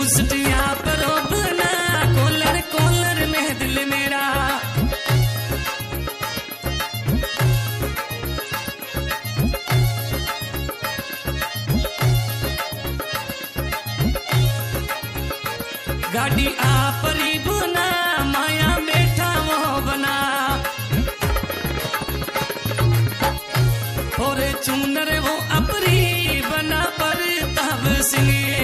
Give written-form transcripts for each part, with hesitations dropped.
बुसटिया पर बना collar collar में दिल मेरा। गाड़ी आपरी बुना माया बैठा वो बना और चुनर वो अपरी बना पर तब सिंगे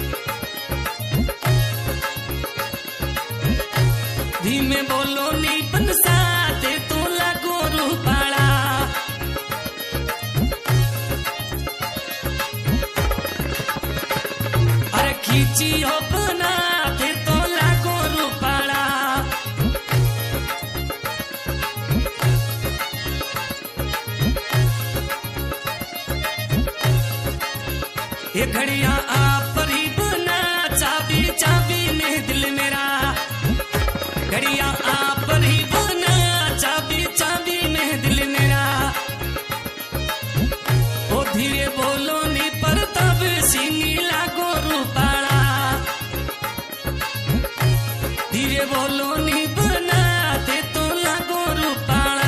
धीमे बोलो नी पंसाते तो लागो रूपाला। अरे खींची हो बना थे तो लागो रूपाला। ये घड़िया आपरी बना चाबी चाबी में दिल मेरा। घड़िया आपरी बना चाबी चाबी में दिल मेरा। ओ धीरे बोलो नी पर तब सीनी लागो रूपाला। धीरे बोलो नी बना ते तो लागो रूपाला।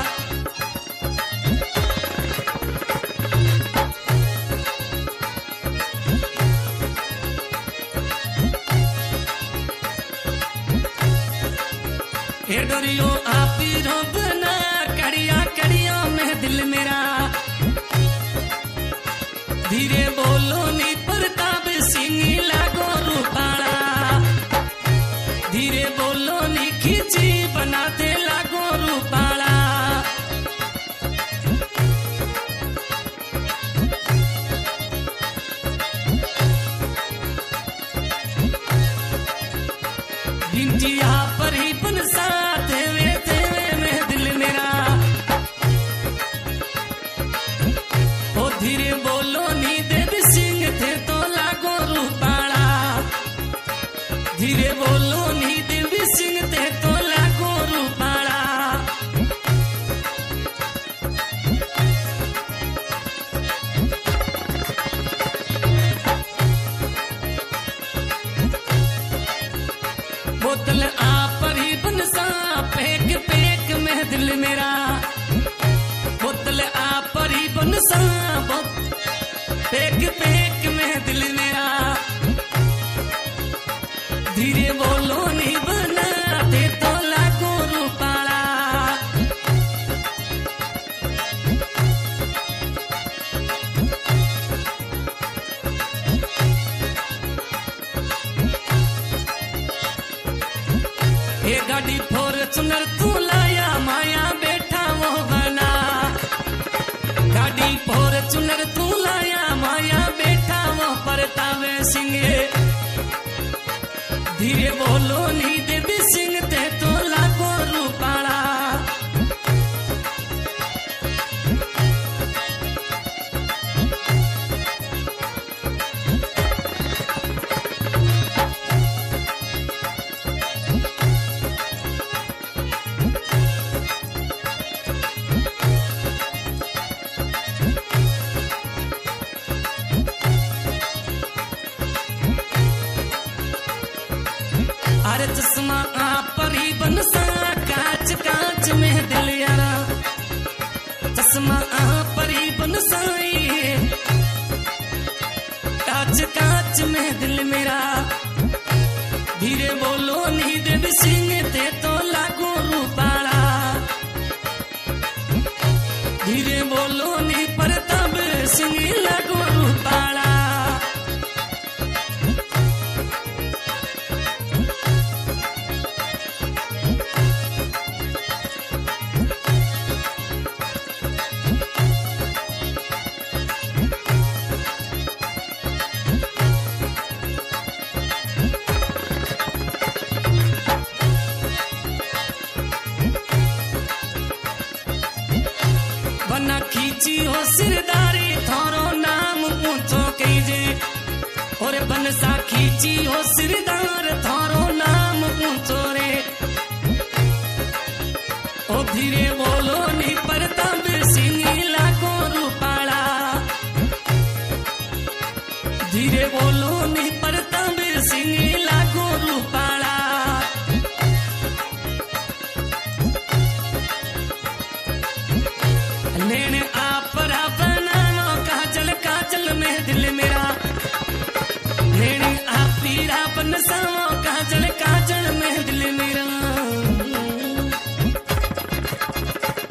हे डोरियो आपी रो बना कड़िया कड़िया में दिल मेरा। धीरे बोलो नी प्रताप सिंह लागो रूपाला। धीरे बोलो नी खींची बनाते लागो रूपाला। गिंजिया पर ही बनसा देवे देवे में दिल मेरा। ओ धीरे बोलो नी देवी सिंह थे तो लागो रूपाला। धीरे बोलो नी देवी सिंह थे तो लागो रूपाला। बोतल आपरी बनसा पेक पेक में दिल मेरा। बोतल आपरी बनसा पेक पेक में दिल मेरा। धीरे बोलो नी बना ते तो लागो रूपाला। ये गाड़ी फॉर्च्यूनर तू लाया माया बैठा वो बना। गाड़ी फॉर्च्यूनर तू लाया माया बैठा वो परतावे सिंगे। धीरे बोलो नी देवी सिंह ते तो लागो रूपाला। अरे चश्मा आपरी बनसा कांच कांच में दिल यारा। चश्मा आपरी बनसाई कांच कांच में दिल मेरा। धीरे बोलो नी देवी सिंह ते तो लागो रूपाला। धीरे बोलो नी प्रताप सिंह लागो रूपाला। बना खींची हो सिरदारी थारो नाम ऊंचो कीजे। और बनसा खींची हो सिरदार थारो नाम ऊंचो रे। ओ धीरे बोलो नी प्रताप सिंह लागो रूपाला। धीरे बोलो नी प्रताप सिंगी लागू रूपाला नैन आपरा बनावो काजल काजल में दिल मेरा नैन आप पीरा बनसावो काजल काजल में दिल मेरा